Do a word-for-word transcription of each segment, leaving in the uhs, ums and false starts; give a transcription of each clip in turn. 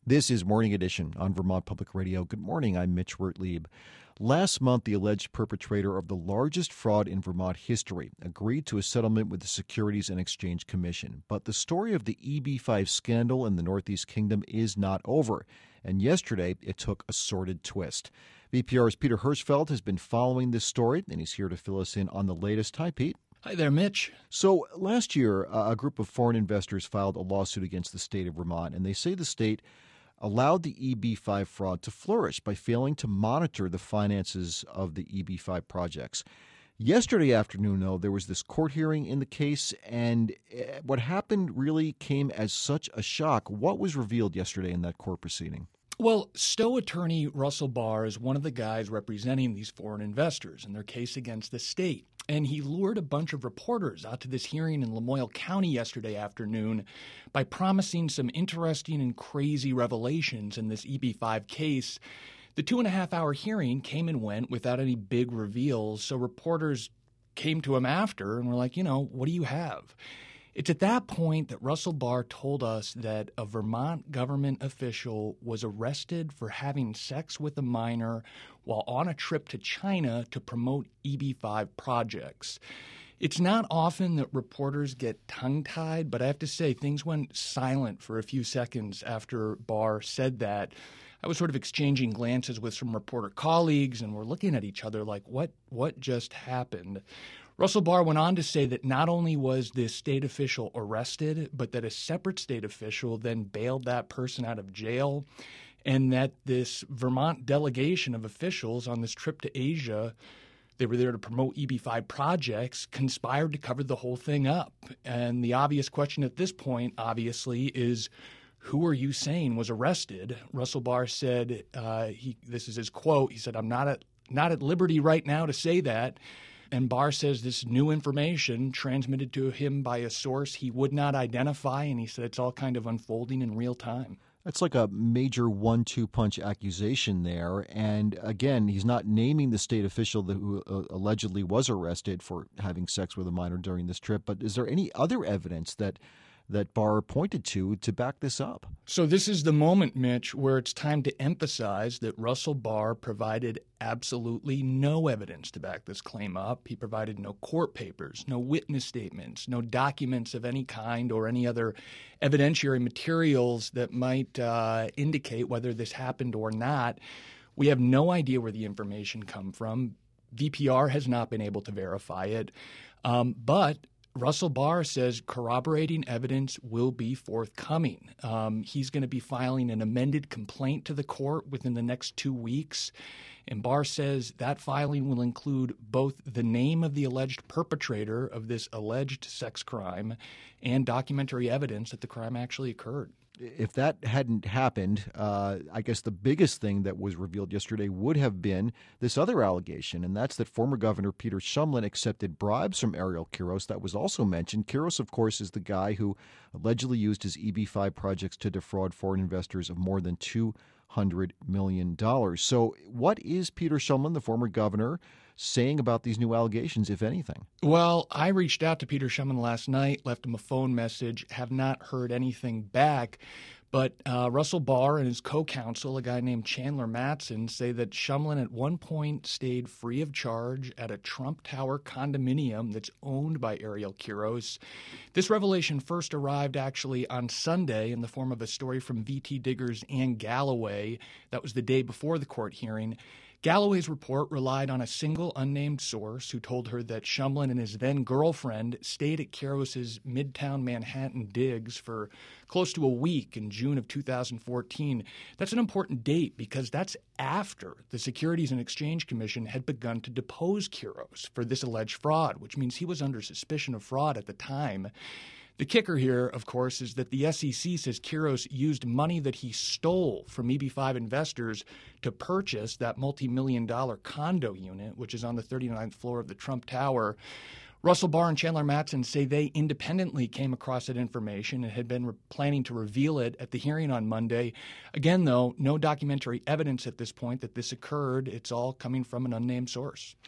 This is Morning Edition on Vermont Public Radio. Good morning, I'm Mitch Wertlieb. Last month, the alleged perpetrator of the largest fraud in Vermont history agreed to a settlement with the Securities and Exchange Commission. But the story of the E B five scandal in the Northeast Kingdom is not over. And yesterday, it took a sordid twist. V P R's Peter Hirschfeld has been following this story, and he's here to fill us in on the latest. Hi, Pete. Hi there, Mitch. So last year, a group of foreign investors filed a lawsuit against the state of Vermont, and they say the state allowed the E B five fraud to flourish by failing to monitor the finances of the E B five projects. Yesterday afternoon, though, there was this court hearing in the case, and what happened really came as such a shock. What was revealed yesterday in that court proceeding? Well, Stowe attorney Russell Barr is one of the guys representing these foreign investors in their case against the state. And he lured a bunch of reporters out to this hearing in Lamoille County yesterday afternoon by promising some interesting and crazy revelations in this E B five case. The two and a half hour hearing came and went without any big reveals, so reporters came to him after and were like, you know, what do you have? It's at that point that Russell Barr told us that a Vermont government official was arrested for having sex with a minor while on a trip to China to promote E B five projects. It's not often that reporters get tongue-tied, but I have to say things went silent for a few seconds after Barr said that. I was sort of exchanging glances with some reporter colleagues, and we're looking at each other like, what, what just happened? Russell Barr went on to say that not only was this state official arrested, but that a separate state official then bailed that person out of jail, and that this Vermont delegation of officials on this trip to Asia, they were there to promote E B five projects, conspired to cover the whole thing up. And the obvious question at this point, obviously, is who are you saying was arrested? Russell Barr said, uh, he, this is his quote, he said, I'm not at, not at liberty right now to say that. And Barr says this new information transmitted to him by a source he would not identify, and he said it's all kind of unfolding in real time. That's like a major one two punch accusation there. And again, he's not naming the state official who uh, allegedly was arrested for having sex with a minor during this trip. But is there any other evidence that that Barr pointed to to back this up? So this is the moment, Mitch, where it's time to emphasize that Russell Barr provided absolutely no evidence to back this claim up. He provided no court papers, no witness statements, no documents of any kind or any other evidentiary materials that might uh, indicate whether this happened or not. We have no idea where the information come from. V P R has not been able to verify it. Um, but Russell Barr says corroborating evidence will be forthcoming. Um, he's going to be filing an amended complaint to the court within the next two weeks. And Barr says that filing will include both the name of the alleged perpetrator of this alleged sex crime and documentary evidence that the crime actually occurred. If that hadn't happened, uh, I guess the biggest thing that was revealed yesterday would have been this other allegation, and that's that former Governor Peter Shumlin accepted bribes from Ariel Quiros. That was also mentioned. Quiros, of course, is the guy who allegedly used his E B five projects to defraud foreign investors of more than two hundred million dollars. So what is Peter Shumlin, the former governor, saying about these new allegations, if anything? Well, I reached out to Peter Shumlin last night, left him a phone message, have not heard anything back. But uh, Russell Barr and his co-counsel, a guy named Chandler Matson, say that Shumlin at one point stayed free of charge at a Trump Tower condominium that's owned by Ariel Quiros. This revelation first arrived actually on Sunday in the form of a story from V T Digger's Ann Galloway. That was the day before the court hearing. Galloway's report relied on a single unnamed source who told her that Shumlin and his then-girlfriend stayed at Quiros's Midtown Manhattan digs for close to a week in June of two thousand fourteen. That's an important date because that's after the Securities and Exchange Commission had begun to depose Quiros for this alleged fraud, which means he was under suspicion of fraud at the time. The kicker here, of course, is that the S E C says Quiros used money that he stole from E B five investors to purchase that multi-million dollar condo unit, which is on the thirty-ninth floor of the Trump Tower. Russell Barr and Chandler Matson say they independently came across that information and had been re- planning to reveal it at the hearing on Monday. Again, though, no documentary evidence at this point that this occurred. It's all coming from an unnamed source.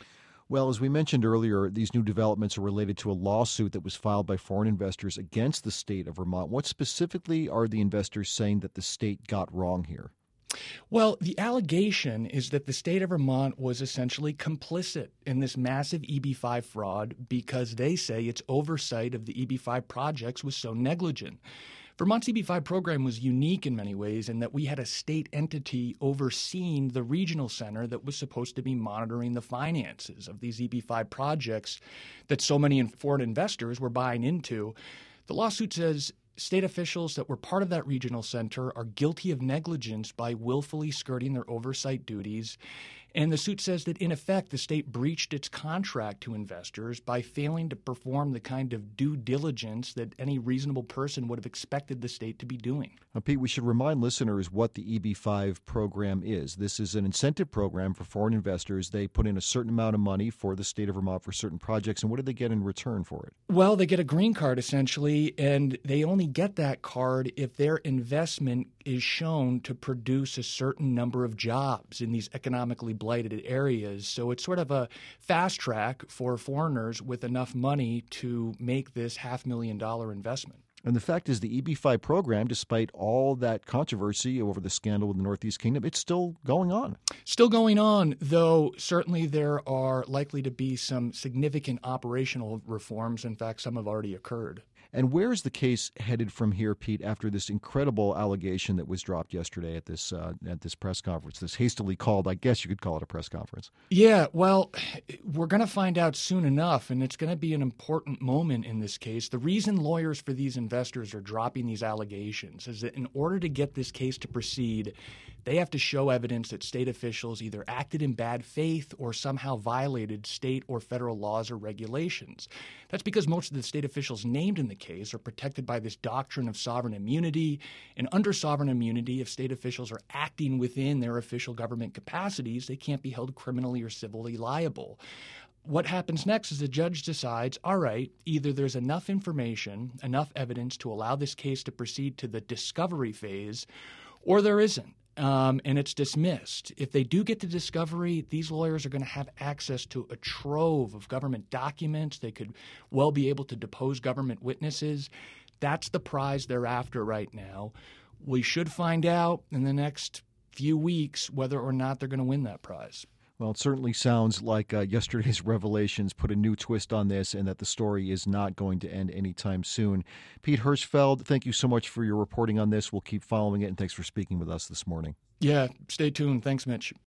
Well, as we mentioned earlier, these new developments are related to a lawsuit that was filed by foreign investors against the state of Vermont. What specifically are the investors saying that the state got wrong here? Well, the allegation is that the state of Vermont was essentially complicit in this massive E B five fraud because they say its oversight of the E B five projects was so negligent. Vermont's E B five program was unique in many ways in that we had a state entity overseeing the regional center that was supposed to be monitoring the finances of these E B five projects that so many foreign investors were buying into. The lawsuit says state officials that were part of that regional center are guilty of negligence by willfully skirting their oversight duties. And the suit says that, in effect, the state breached its contract to investors by failing to perform the kind of due diligence that any reasonable person would have expected the state to be doing. Now, Pete, we should remind listeners what the E B five program is. This is an incentive program for foreign investors. They put in a certain amount of money for the state of Vermont for certain projects, and what do they get in return for it? Well, they get a green card, essentially, and they only get that card if their investment is shown to produce a certain number of jobs in these economically blighted areas. So it's sort of a fast track for foreigners with enough money to make this half million dollar investment. And the fact is the E B five program, despite all that controversy over the scandal with the Northeast Kingdom, it's still going on. Still going on, though certainly there are likely to be some significant operational reforms. In fact, some have already occurred. And where is the case headed from here, Pete, after this incredible allegation that was dropped yesterday at this uh, at this press conference, this hastily called, I guess you could call it a press conference? Yeah, well, we're going to find out soon enough, and it's going to be an important moment in this case. The reason lawyers for these investors are dropping these allegations is that in order to get this case to proceed, they have to show evidence that state officials either acted in bad faith or somehow violated state or federal laws or regulations. That's because most of the state officials named in the case are protected by this doctrine of sovereign immunity. And under sovereign immunity, if state officials are acting within their official government capacities, they can't be held criminally or civilly liable. What happens next is the judge decides, all right, either there's enough information, enough evidence to allow this case to proceed to the discovery phase, or there isn't. Um, and it's dismissed. If they do get to discovery, these lawyers are going to have access to a trove of government documents. They could well be able to depose government witnesses. That's the prize they're after right now. We should find out in the next few weeks whether or not they're going to win that prize. Well, it certainly sounds like uh, yesterday's revelations put a new twist on this and that the story is not going to end anytime soon. Pete Hirschfeld, thank you so much for your reporting on this. We'll keep following it, and thanks for speaking with us this morning. Yeah, stay tuned. Thanks, Mitch.